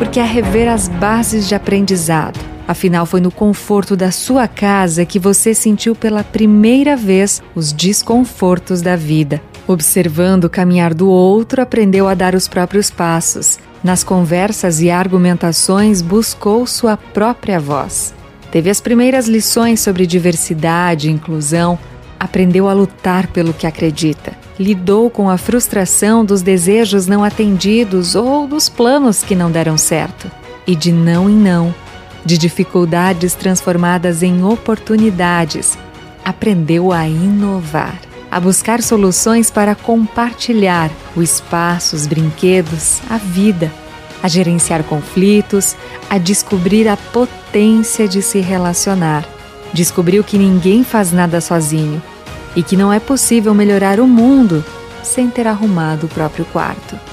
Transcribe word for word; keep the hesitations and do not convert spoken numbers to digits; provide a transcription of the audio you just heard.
porque é rever as bases de aprendizado. Afinal, foi no conforto da sua casa que você sentiu pela primeira vez os desconfortos da vida. Observando o caminhar do outro, aprendeu a dar os próprios passos. Nas conversas e argumentações, buscou sua própria voz. Teve as primeiras lições sobre diversidade e inclusão, aprendeu a lutar pelo que acredita. Lidou com a frustração dos desejos não atendidos ou dos planos que não deram certo. E de não em não, de dificuldades transformadas em oportunidades, aprendeu a inovar, a buscar soluções para compartilhar o espaço, os brinquedos, a vida, a gerenciar conflitos, a descobrir a potência de se relacionar. Descobriu que ninguém faz nada sozinho e que não é possível melhorar o mundo sem ter arrumado o próprio quarto.